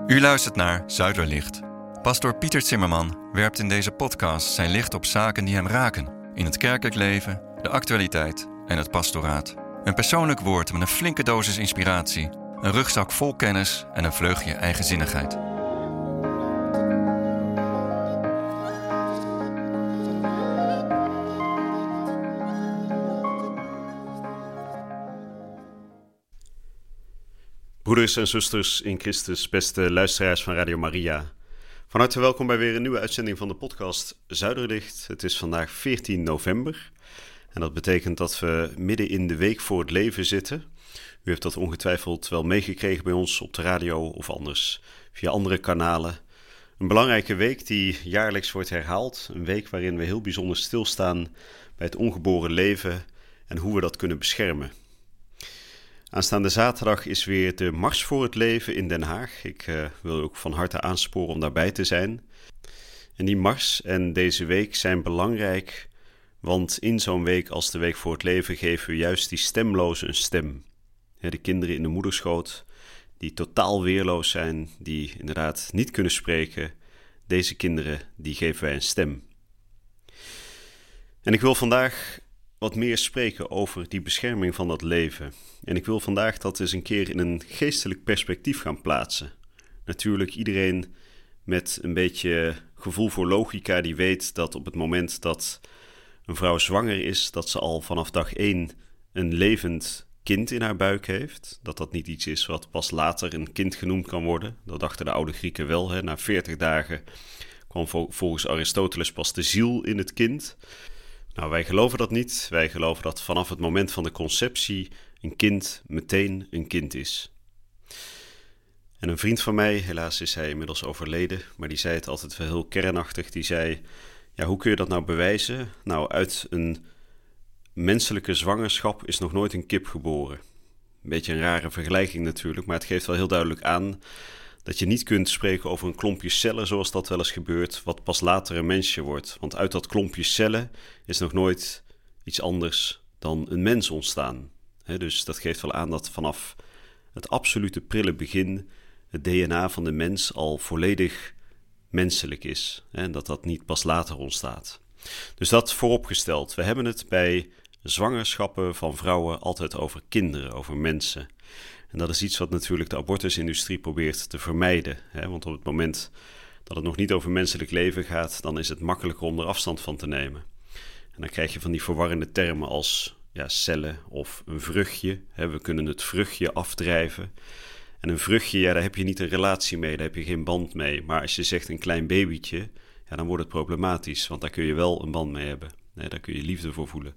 U luistert naar Zuiderlicht. Pastoor Pieter Zimmerman werpt in deze podcast zijn licht op zaken die hem raken. In het kerkelijk leven, de actualiteit en het pastoraat. Een persoonlijk woord met een flinke dosis inspiratie. Een rugzak vol kennis en een vleugje eigenzinnigheid. Broeders en zusters in Christus, beste luisteraars van Radio Maria. Van harte welkom bij weer een nieuwe uitzending van de podcast Zuiderlicht. Het is vandaag 14 november en dat betekent dat we midden in de week voor het leven zitten. U heeft dat ongetwijfeld wel meegekregen bij ons op de radio of anders via andere kanalen. Een belangrijke week die jaarlijks wordt herhaald. Een week waarin we heel bijzonder stilstaan bij het ongeboren leven en hoe we dat kunnen beschermen. Aanstaande zaterdag is weer de Mars voor het Leven in Den Haag. Ik wil u ook van harte aansporen om daarbij te zijn. En die mars en deze week zijn belangrijk, want in zo'n week als de Week voor het Leven geven we juist die stemlozen een stem. De kinderen in de moederschoot, die totaal weerloos zijn, die inderdaad niet kunnen spreken, deze kinderen, die geven wij een stem. En ik wil vandaag wat meer spreken over die bescherming van dat leven. En ik wil vandaag dat eens een keer in een geestelijk perspectief gaan plaatsen. Natuurlijk, iedereen met een beetje gevoel voor logica, die weet dat op het moment dat een vrouw zwanger is, dat ze al vanaf dag 1 een levend kind in haar buik heeft. Dat dat niet iets is wat pas later een kind genoemd kan worden. Dat dachten de oude Grieken wel. Na 40 dagen kwam volgens Aristoteles pas de ziel in het kind. Nou, wij geloven dat niet. Wij geloven dat vanaf het moment van de conceptie een kind meteen een kind is. En een vriend van mij, helaas is hij inmiddels overleden, maar die zei het altijd wel heel kernachtig. Die zei, ja, hoe kun je dat nou bewijzen? Nou, uit een menselijke zwangerschap is nog nooit een kip geboren. Een beetje een rare vergelijking natuurlijk, maar het geeft wel heel duidelijk aan dat je niet kunt spreken over een klompje cellen, zoals dat wel eens gebeurt, wat pas later een mensje wordt. Want uit dat klompje cellen is nog nooit iets anders dan een mens ontstaan. Dus dat geeft wel aan dat vanaf het absolute prille begin het DNA van de mens al volledig menselijk is. En dat dat niet pas later ontstaat. Dus dat vooropgesteld. We hebben het bij zwangerschappen van vrouwen altijd over kinderen, over mensen. En dat is iets wat natuurlijk de abortusindustrie probeert te vermijden. Want op het moment dat het nog niet over menselijk leven gaat, dan is het makkelijker om er afstand van te nemen. En dan krijg je van die verwarrende termen als cellen of een vruchtje. We kunnen het vruchtje afdrijven. En een vruchtje, daar heb je niet een relatie mee, daar heb je geen band mee. Maar als je zegt een klein babytje, dan wordt het problematisch. Want daar kun je wel een band mee hebben. Daar kun je liefde voor voelen.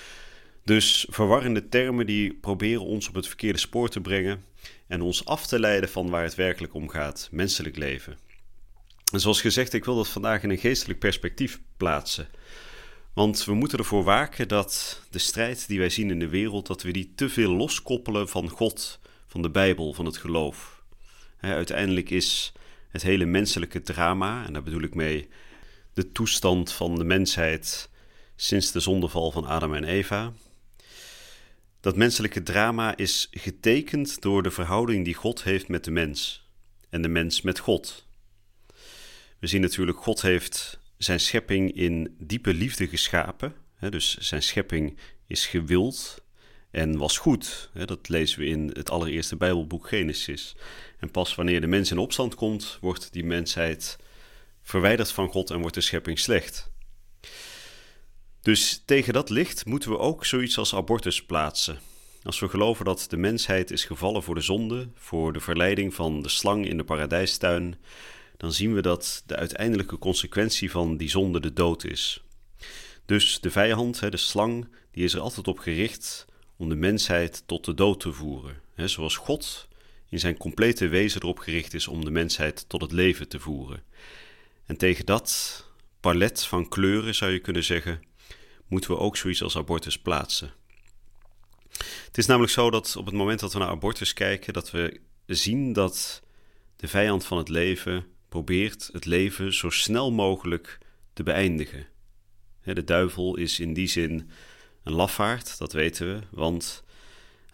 Dus verwarrende termen die proberen ons op het verkeerde spoor te brengen en ons af te leiden van waar het werkelijk om gaat, menselijk leven. En zoals gezegd, ik wil dat vandaag in een geestelijk perspectief plaatsen. Want we moeten ervoor waken dat de strijd die wij zien in de wereld, dat we die te veel loskoppelen van God, van de Bijbel, van het geloof. Uiteindelijk is het hele menselijke drama, en daar bedoel ik mee de toestand van de mensheid sinds de zondeval van Adam en Eva. Dat menselijke drama is getekend door de verhouding die God heeft met de mens en de mens met God. We zien natuurlijk, God heeft zijn schepping in diepe liefde geschapen. Dus zijn schepping is gewild en was goed. Dat lezen we in het allereerste Bijbelboek Genesis. En pas wanneer de mens in opstand komt, wordt die mensheid verwijderd van God en wordt de schepping slecht. Dus tegen dat licht moeten we ook zoiets als abortus plaatsen. Als we geloven dat de mensheid is gevallen voor de zonde, voor de verleiding van de slang in de paradijstuin, dan zien we dat de uiteindelijke consequentie van die zonde de dood is. Dus de vijand, de slang, die is er altijd op gericht om de mensheid tot de dood te voeren. Zoals God in zijn complete wezen erop gericht is om de mensheid tot het leven te voeren. En tegen dat palet van kleuren, zou je kunnen zeggen, moeten we ook zoiets als abortus plaatsen. Het is namelijk zo dat op het moment dat we naar abortus kijken, dat we zien dat de vijand van het leven probeert het leven zo snel mogelijk te beëindigen. De duivel is in die zin een lafaard, dat weten we, want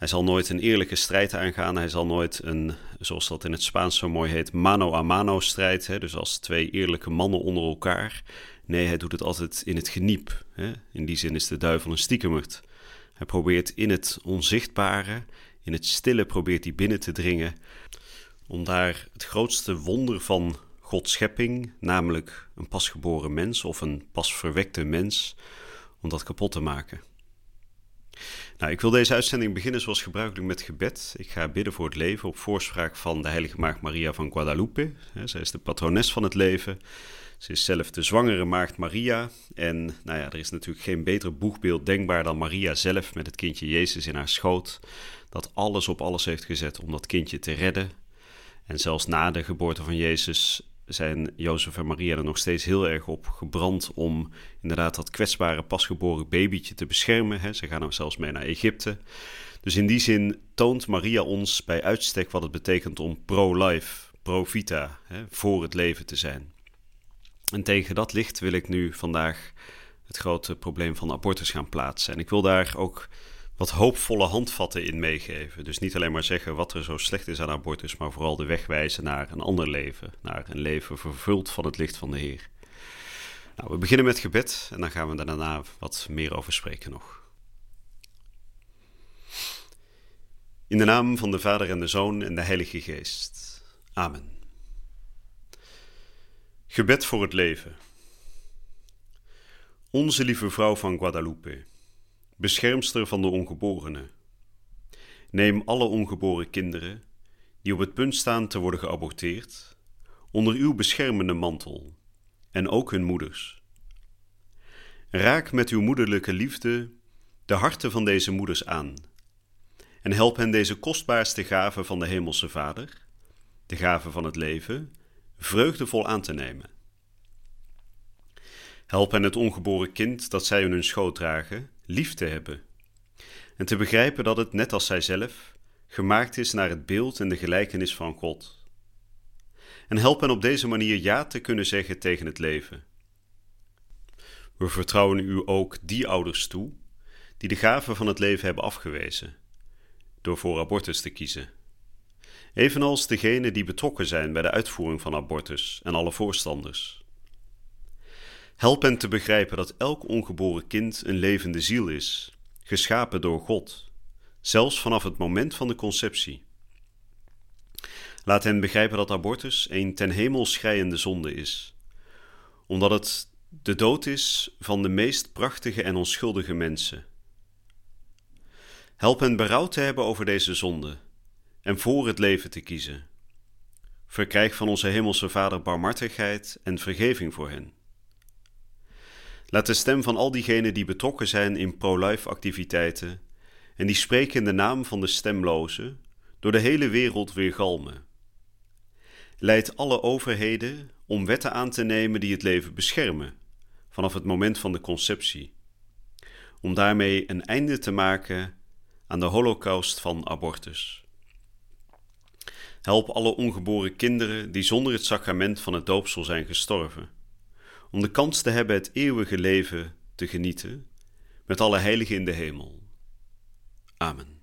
Hij zal nooit een eerlijke strijd aangaan. Hij zal nooit een, zoals dat in het Spaans zo mooi heet, mano a mano strijd. Dus als twee eerlijke mannen onder elkaar. Nee, hij doet het altijd in het geniep. In die zin is de duivel een stiekemert. Hij probeert in het onzichtbare, in het stille probeert hij binnen te dringen. Om daar het grootste wonder van Gods schepping, namelijk een pasgeboren mens of een pasverwekte mens, om dat kapot te maken. Nou, ik wil deze uitzending beginnen zoals gebruikelijk met gebed. Ik ga bidden voor het leven op voorspraak van de heilige maagd Maria van Guadalupe. Zij is de patrones van het leven. Ze is zelf de zwangere maagd Maria. En er is natuurlijk geen beter boegbeeld denkbaar dan Maria zelf met het kindje Jezus in haar schoot. Dat alles op alles heeft gezet om dat kindje te redden. En zelfs na de geboorte van Jezus zijn Jozef en Maria er nog steeds heel erg op gebrand om inderdaad dat kwetsbare pasgeboren babytje te beschermen. Ze gaan ook zelfs mee naar Egypte. Dus in die zin toont Maria ons bij uitstek wat het betekent om pro-life, pro-vita, voor het leven te zijn. En tegen dat licht wil ik nu vandaag het grote probleem van abortus gaan plaatsen. En ik wil daar ook wat hoopvolle handvatten in meegeven. Dus niet alleen maar zeggen wat er zo slecht is aan abortus, maar vooral de weg wijzen naar een ander leven. Naar een leven vervuld van het licht van de Heer. Nou, we beginnen met gebed en dan gaan we daarna wat meer over spreken nog. In de naam van de Vader en de Zoon en de Heilige Geest. Amen. Gebed voor het leven. Onze lieve vrouw van Guadalupe, beschermster van de ongeborenen. Neem alle ongeboren kinderen, die op het punt staan te worden geaborteerd, onder uw beschermende mantel, en ook hun moeders. Raak met uw moederlijke liefde de harten van deze moeders aan, en help hen deze kostbaarste gave van de Hemelse Vader, de gave van het leven, vreugdevol aan te nemen. Help hen het ongeboren kind dat zij in hun schoot dragen, lief te hebben en te begrijpen dat het, net als zijzelf, gemaakt is naar het beeld en de gelijkenis van God. En help hen op deze manier ja te kunnen zeggen tegen het leven. We vertrouwen u ook die ouders toe die de gave van het leven hebben afgewezen, door voor abortus te kiezen. Evenals degenen die betrokken zijn bij de uitvoering van abortus en alle voorstanders. Help hen te begrijpen dat elk ongeboren kind een levende ziel is, geschapen door God, zelfs vanaf het moment van de conceptie. Laat hen begrijpen dat abortus een ten hemel schreiende zonde is, omdat het de dood is van de meest prachtige en onschuldige mensen. Help hen berouw te hebben over deze zonde en voor het leven te kiezen. Verkrijg van onze Hemelse Vader barmhartigheid en vergeving voor hen. Laat de stem van al diegenen die betrokken zijn in pro-life activiteiten en die spreken in de naam van de stemlozen door de hele wereld weergalmen. Leid alle overheden om wetten aan te nemen die het leven beschermen vanaf het moment van de conceptie, om daarmee een einde te maken aan de holocaust van abortus. Help alle ongeboren kinderen die zonder het sacrament van het doopsel zijn gestorven, om de kans te hebben het eeuwige leven te genieten met alle heiligen in de hemel. Amen.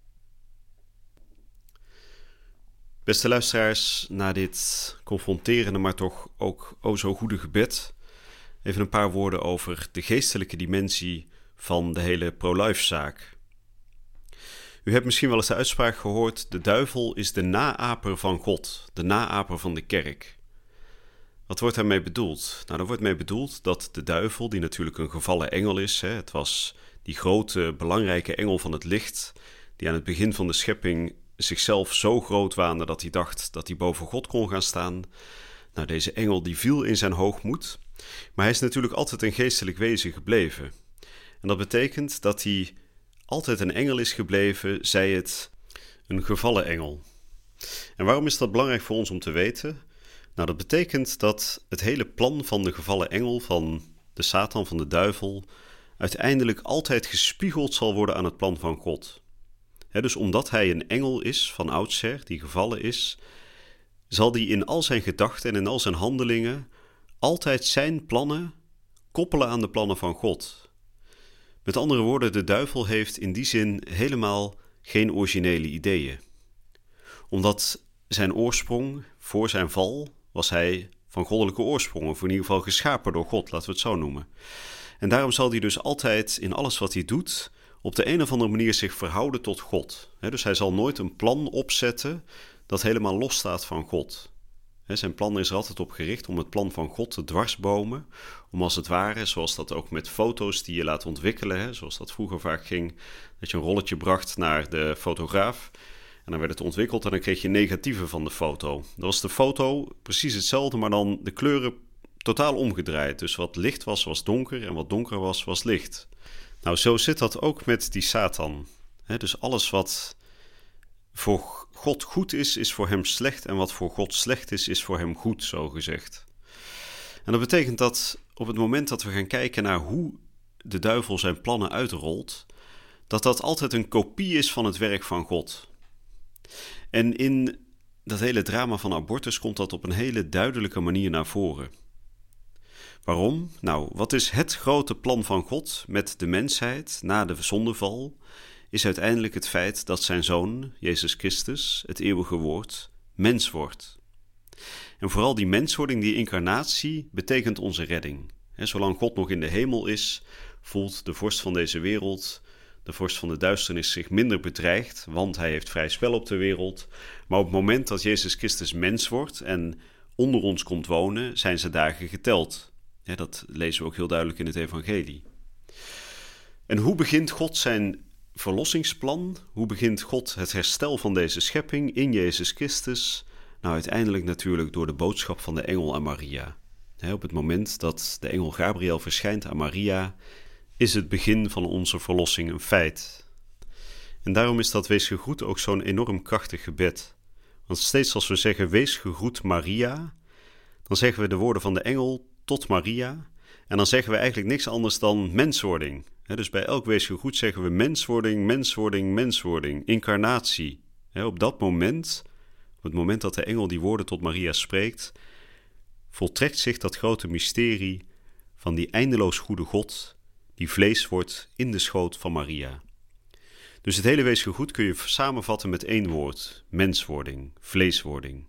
Beste luisteraars, na dit confronterende, maar toch ook zo goede gebed, even een paar woorden over de geestelijke dimensie van de hele pro-life zaak. U hebt misschien wel eens de uitspraak gehoord: de duivel is de naaper van God, de naaper van de kerk. Wat wordt daarmee bedoeld? Nou, er wordt mee bedoeld dat de duivel, die natuurlijk een gevallen engel is, het was die grote, belangrijke engel van het licht, die aan het begin van de schepping zichzelf zo groot waande dat hij dacht dat hij boven God kon gaan staan. Nou, deze engel die viel in zijn hoogmoed, maar hij is natuurlijk altijd een geestelijk wezen gebleven. En dat betekent dat hij altijd een engel is gebleven, zij het een gevallen engel. En waarom is dat belangrijk voor ons om te weten? Nou, dat betekent dat het hele plan van de gevallen engel, van de Satan, van de duivel, uiteindelijk altijd gespiegeld zal worden aan het plan van God. Dus omdat hij een engel is van oudsher, die gevallen is, zal die in al zijn gedachten en in al zijn handelingen altijd zijn plannen koppelen aan de plannen van God. Met andere woorden, de duivel heeft in die zin helemaal geen originele ideeën. Omdat zijn oorsprong, voor zijn val, was hij van goddelijke oorsprong, of in ieder geval geschapen door God, laten we het zo noemen. En daarom zal hij dus altijd in alles wat hij doet op de een of andere manier zich verhouden tot God. Dus hij zal nooit een plan opzetten dat helemaal losstaat van God. Zijn plan is er altijd op gericht om het plan van God te dwarsbomen. Om als het ware, zoals dat ook met foto's die je laat ontwikkelen, zoals dat vroeger vaak ging, dat je een rolletje bracht naar de fotograaf. En dan werd het ontwikkeld en dan kreeg je negatieven van de foto. Dan was de foto precies hetzelfde, maar dan de kleuren totaal omgedraaid. Dus wat licht was, was donker en wat donker was, was licht. Nou, zo zit dat ook met die Satan. Dus alles wat voor God goed is, is voor hem slecht. En wat voor God slecht is, is voor hem goed, zo gezegd. En dat betekent dat op het moment dat we gaan kijken naar hoe de duivel zijn plannen uitrolt, dat altijd een kopie is van het werk van God. En in dat hele drama van abortus komt dat op een hele duidelijke manier naar voren. Waarom? Nou, wat is het grote plan van God met de mensheid na de zondeval? Is uiteindelijk het feit dat zijn Zoon, Jezus Christus, het eeuwige woord, mens wordt. En vooral die menswording, die incarnatie, betekent onze redding. Zolang God nog in de hemel is, voelt de vorst van deze wereld, de vorst van de duisternis, zich minder bedreigd, want hij heeft vrij spel op de wereld. Maar op het moment dat Jezus Christus mens wordt en onder ons komt wonen, zijn zijn dagen geteld. Dat lezen we ook heel duidelijk in het evangelie. En hoe begint God zijn verlossingsplan? Hoe begint God het herstel van deze schepping in Jezus Christus? Nou, uiteindelijk natuurlijk door de boodschap van de engel aan Maria. Op het moment dat de engel Gabriel verschijnt aan Maria, is het begin van onze verlossing een feit. En daarom is dat wees gegroet ook zo'n enorm krachtig gebed. Want steeds als we zeggen wees gegroet Maria, dan zeggen we de woorden van de engel tot Maria. En dan zeggen we eigenlijk niks anders dan menswording. Dus bij elk wees gegroet zeggen we menswording, menswording, menswording, incarnatie. Op dat moment, op het moment dat de engel die woorden tot Maria spreekt, voltrekt zich dat grote mysterie van die eindeloos goede God die vlees wordt in de schoot van Maria. Dus het hele wees gegroet kun je samenvatten met één woord: menswording, vleeswording.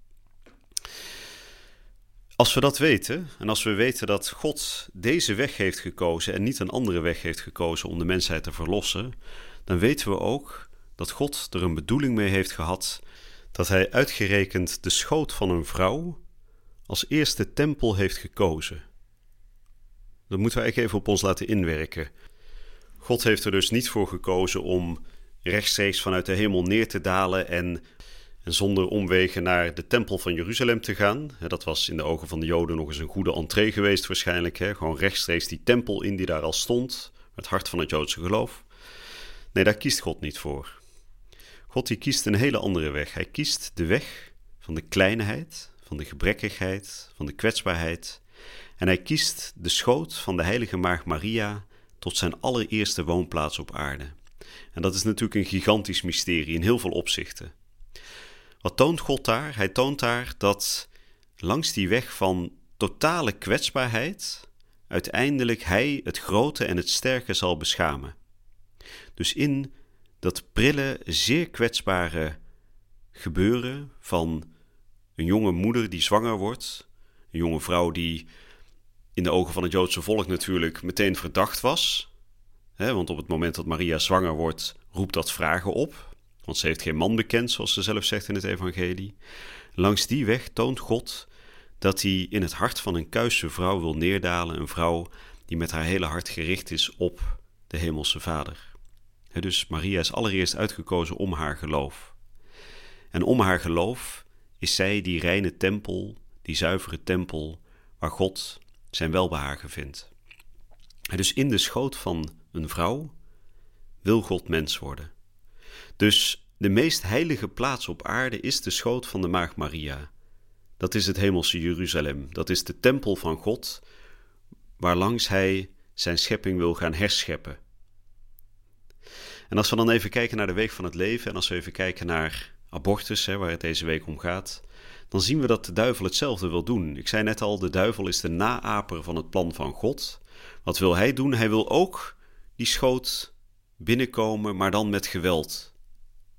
Als we dat weten, en als we weten dat God deze weg heeft gekozen en niet een andere weg heeft gekozen om de mensheid te verlossen, dan weten we ook dat God er een bedoeling mee heeft gehad dat hij uitgerekend de schoot van een vrouw als eerste tempel heeft gekozen. Dat moeten we eigenlijk even op ons laten inwerken. God heeft er dus niet voor gekozen om rechtstreeks vanuit de hemel neer te dalen en zonder omwegen naar de tempel van Jeruzalem te gaan. Dat was in de ogen van de Joden nog eens een goede entree geweest waarschijnlijk. Gewoon rechtstreeks die tempel in die daar al stond, het hart van het Joodse geloof. Nee, daar kiest God niet voor. God die kiest een hele andere weg. Hij kiest de weg van de kleinheid, van de gebrekkigheid, van de kwetsbaarheid. En hij kiest de schoot van de heilige maagd Maria tot zijn allereerste woonplaats op aarde. En dat is natuurlijk een gigantisch mysterie in heel veel opzichten. Wat toont God daar? Hij toont daar dat langs die weg van totale kwetsbaarheid uiteindelijk hij het grote en het sterke zal beschamen. Dus in dat prille, zeer kwetsbare gebeuren van een jonge moeder die zwanger wordt, een jonge vrouw die in de ogen van het Joodse volk natuurlijk meteen verdacht was. Want op het moment dat Maria zwanger wordt, roept dat vragen op. Want ze heeft geen man bekend, zoals ze zelf zegt in het evangelie. Langs die weg toont God dat hij in het hart van een kuise vrouw wil neerdalen. Een vrouw die met haar hele hart gericht is op de hemelse Vader. Dus Maria is allereerst uitgekozen om haar geloof. En om haar geloof is zij die reine tempel, die zuivere tempel, waar God zijn welbehagen vindt. Dus in de schoot van een vrouw wil God mens worden. Dus de meest heilige plaats op aarde is de schoot van de maagd Maria. Dat is het hemelse Jeruzalem. Dat is de tempel van God, waarlangs hij zijn schepping wil gaan herscheppen. En als we dan even kijken naar de week van het leven en als we even kijken naar abortus, waar het deze week om gaat, dan zien we dat de duivel hetzelfde wil doen. Ik zei net al, de duivel is de naaper van het plan van God. Wat wil hij doen? Hij wil ook die schoot binnenkomen, maar dan met geweld.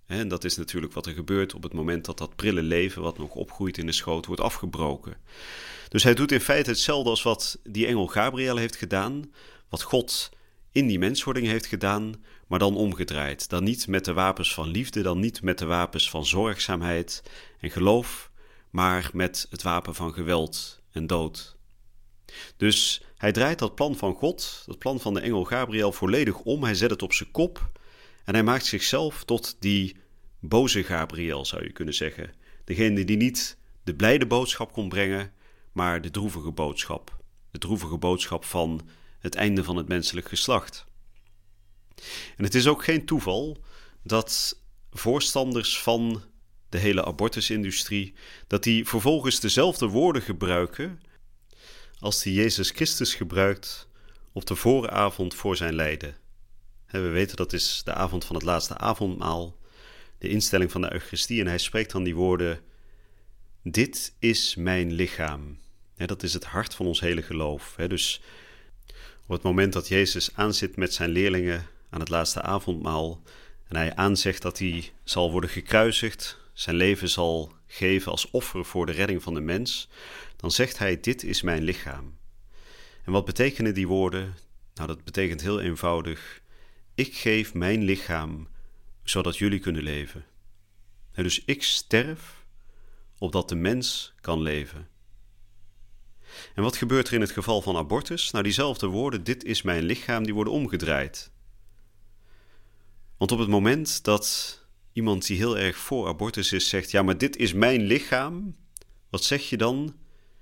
En dat is natuurlijk wat er gebeurt op het moment dat dat prille leven, wat nog opgroeit in de schoot, wordt afgebroken. Dus hij doet in feite hetzelfde als wat die engel Gabriel heeft gedaan, wat God in die menswording heeft gedaan, maar dan omgedraaid. Dan niet met de wapens van liefde, dan niet met de wapens van zorgzaamheid en geloof, maar met het wapen van geweld en dood. Dus hij draait dat plan van God, dat plan van de engel Gabriel, volledig om. Hij zet het op zijn kop en hij maakt zichzelf tot die boze Gabriel, zou je kunnen zeggen. Degene die niet de blijde boodschap kon brengen, maar de droevige boodschap. De droevige boodschap van het einde van het menselijk geslacht. En het is ook geen toeval dat voorstanders van de hele abortusindustrie, dat die vervolgens dezelfde woorden gebruiken als die Jezus Christus gebruikt op de vooravond voor zijn lijden. We weten dat is de avond van het laatste avondmaal, de instelling van de Eucharistie, en hij spreekt dan die woorden: dit is mijn lichaam. Dat is het hart van ons hele geloof. Dus op het moment dat Jezus aanzit met zijn leerlingen aan het laatste avondmaal en hij aanzegt dat hij zal worden gekruisigd, zijn leven zal geven als offer voor de redding van de mens, dan zegt hij: dit is mijn lichaam. En wat betekenen die woorden? Nou, dat betekent heel eenvoudig: ik geef mijn lichaam zodat jullie kunnen leven. Dus ik sterf opdat de mens kan leven. En wat gebeurt er in het geval van abortus? Nou, diezelfde woorden, dit is mijn lichaam, die worden omgedraaid. Want op het moment dat iemand die heel erg voor abortus is zegt: ja, maar dit is mijn lichaam, wat zeg je dan?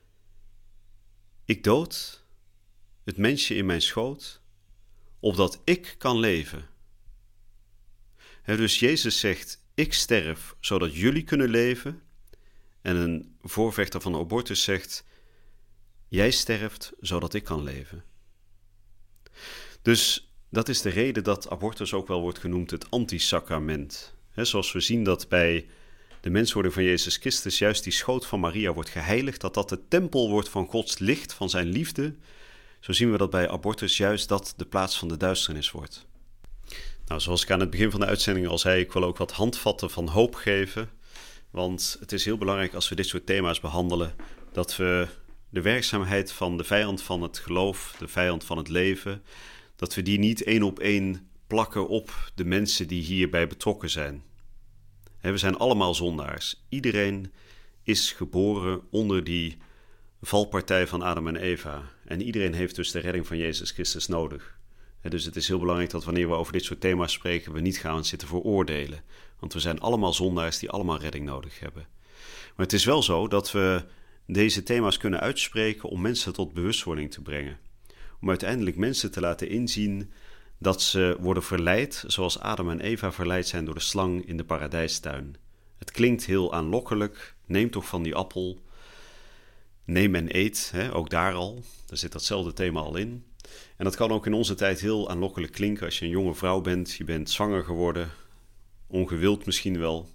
Ik dood het mensje in mijn schoot, opdat ik kan leven. Dus Jezus zegt: ik sterf zodat jullie kunnen leven. En een voorvechter van abortus zegt: jij sterft zodat ik kan leven. Dus dat is de reden dat abortus ook wel wordt genoemd het antisacrament. Zoals we zien dat bij de menswording van Jezus Christus juist die schoot van Maria wordt geheiligd, dat dat de tempel wordt van Gods licht, van zijn liefde. Zo zien we dat bij abortus juist dat de plaats van de duisternis wordt. Nou, zoals ik aan het begin van de uitzending al zei, ik wil ook wat handvatten van hoop geven. Want het is heel belangrijk als we dit soort thema's behandelen, dat we de werkzaamheid van de vijand van het geloof, de vijand van het leven, dat we die niet één op één plakken op de mensen die hierbij betrokken zijn. We zijn allemaal zondaars. Iedereen is geboren onder die valpartij van Adam en Eva. En iedereen heeft dus de redding van Jezus Christus nodig. Dus het is heel belangrijk dat wanneer we over dit soort thema's spreken, we niet gaan zitten veroordelen. Want we zijn allemaal zondaars die allemaal redding nodig hebben. Maar het is wel zo dat we deze thema's kunnen uitspreken om mensen tot bewustwording te brengen. Om uiteindelijk mensen te laten inzien dat ze worden verleid zoals Adam en Eva verleid zijn door de slang in de paradijstuin. Het klinkt heel aanlokkelijk, neem toch van die appel, neem en eet, ook daar al. Daar zit datzelfde thema al in. En dat kan ook in onze tijd heel aanlokkelijk klinken als je een jonge vrouw bent, je bent zwanger geworden, ongewild misschien wel.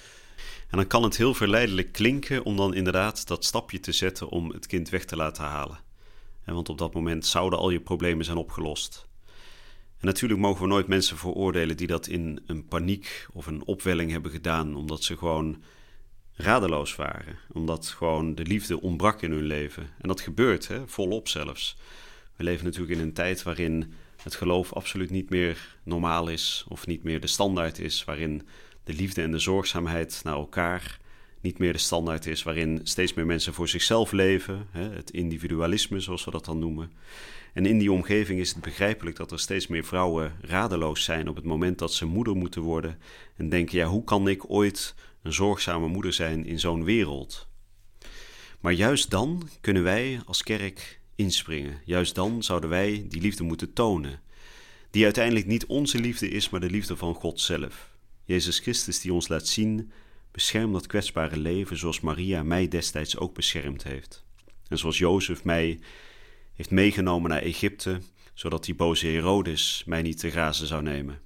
En dan kan het heel verleidelijk klinken om dan inderdaad dat stapje te zetten om het kind weg te laten halen. Want op dat moment zouden al je problemen zijn opgelost. En natuurlijk mogen we nooit mensen veroordelen die dat in een paniek of een opwelling hebben gedaan, omdat ze gewoon radeloos waren. Omdat gewoon de liefde ontbrak in hun leven. En dat gebeurt, volop zelfs. We leven natuurlijk in een tijd waarin het geloof absoluut niet meer normaal is of niet meer de standaard is, waarin de liefde en de zorgzaamheid naar elkaar niet meer de standaard is, waarin steeds meer mensen voor zichzelf leven, het individualisme zoals we dat dan noemen. En in die omgeving is het begrijpelijk dat er steeds meer vrouwen radeloos zijn op het moment dat ze moeder moeten worden en denken: ja, hoe kan ik ooit een zorgzame moeder zijn in zo'n wereld? Maar juist dan kunnen wij als kerk inspringen. Juist dan zouden wij die liefde moeten tonen, die uiteindelijk niet onze liefde is, maar de liefde van God zelf. Jezus Christus die ons laat zien: bescherm dat kwetsbare leven zoals Maria mij destijds ook beschermd heeft. En zoals Jozef mij heeft meegenomen naar Egypte, zodat die boze Herodes mij niet te grazen zou nemen.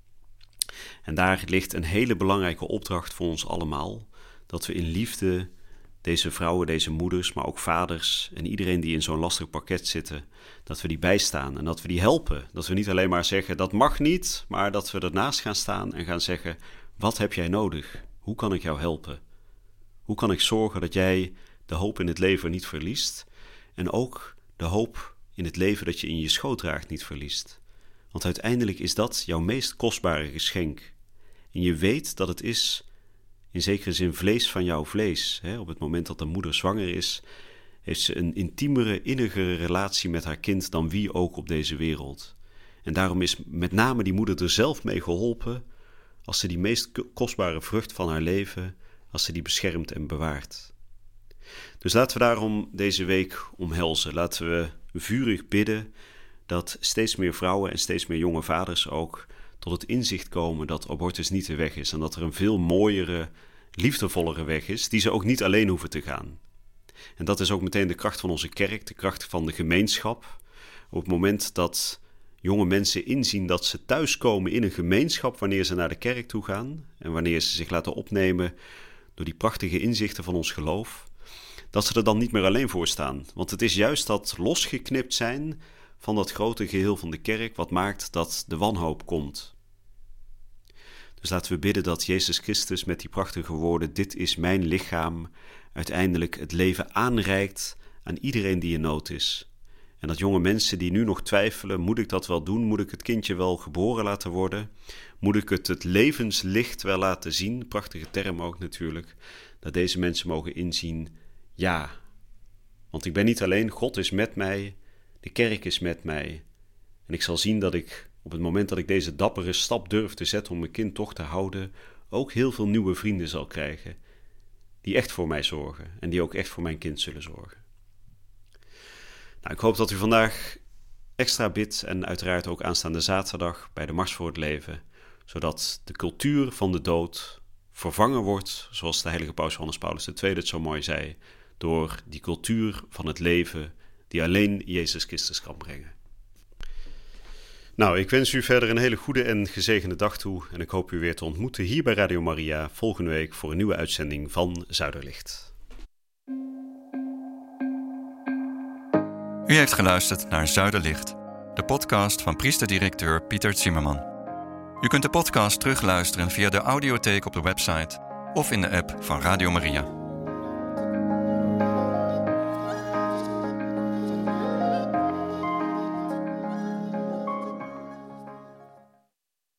En daar ligt een hele belangrijke opdracht voor ons allemaal, dat we in liefde deze vrouwen, deze moeders, maar ook vaders en iedereen die in zo'n lastig pakket zitten, dat we die bijstaan en dat we die helpen. Dat we niet alleen maar zeggen: dat mag niet, maar dat we ernaast gaan staan en gaan zeggen: Wat heb jij nodig? Hoe kan ik jou helpen? Hoe kan ik zorgen dat jij de hoop in het leven niet verliest en ook de hoop in het leven dat je in je schoot draagt niet verliest? Want uiteindelijk is dat jouw meest kostbare geschenk. En je weet dat het is in zekere zin vlees van jouw vlees. Op het moment dat de moeder zwanger is, heeft ze een intiemere, innigere relatie met haar kind dan wie ook op deze wereld. En daarom is met name die moeder er zelf mee geholpen als ze die meest kostbare vrucht van haar leven, als ze die beschermt en bewaart. Dus laten we daarom deze week omhelzen. Laten we vurig bidden dat steeds meer vrouwen en steeds meer jonge vaders ook tot het inzicht komen dat abortus niet de weg is en dat er een veel mooiere, liefdevollere weg is, die ze ook niet alleen hoeven te gaan. En dat is ook meteen de kracht van onze kerk, de kracht van de gemeenschap. Op het moment dat jonge mensen inzien dat ze thuiskomen in een gemeenschap wanneer ze naar de kerk toe gaan en wanneer ze zich laten opnemen door die prachtige inzichten van ons geloof, dat ze er dan niet meer alleen voor staan. Want het is juist dat losgeknipt zijn van dat grote geheel van de kerk wat maakt dat de wanhoop komt. Dus laten we bidden dat Jezus Christus met die prachtige woorden, dit is mijn lichaam, uiteindelijk het leven aanreikt aan iedereen die in nood is. En dat jonge mensen die nu nog twijfelen, moet ik dat wel doen? Moet ik het kindje wel geboren laten worden? Moet ik het levenslicht wel laten zien? Prachtige term ook natuurlijk. Dat deze mensen mogen inzien, ja. Want ik ben niet alleen, God is met mij, de kerk is met mij. En ik zal zien dat ik op het moment dat ik deze dappere stap durf te zetten om mijn kind toch te houden, ook heel veel nieuwe vrienden zal krijgen. Die echt voor mij zorgen en die ook echt voor mijn kind zullen zorgen. Nou, ik hoop dat u vandaag extra bidt en uiteraard ook aanstaande zaterdag bij de Mars voor het Leven, zodat de cultuur van de dood vervangen wordt, zoals de heilige paus Johannes Paulus II het zo mooi zei, door die cultuur van het leven die alleen Jezus Christus kan brengen. Nou, ik wens u verder een hele goede en gezegende dag toe en ik hoop u weer te ontmoeten hier bij Radio Maria volgende week voor een nieuwe uitzending van Zuiderlicht. U heeft geluisterd naar Zuiderlicht, de podcast van priester-directeur Pieter Zimmerman. U kunt de podcast terugluisteren via de audiotheek op de website of in de app van Radio Maria.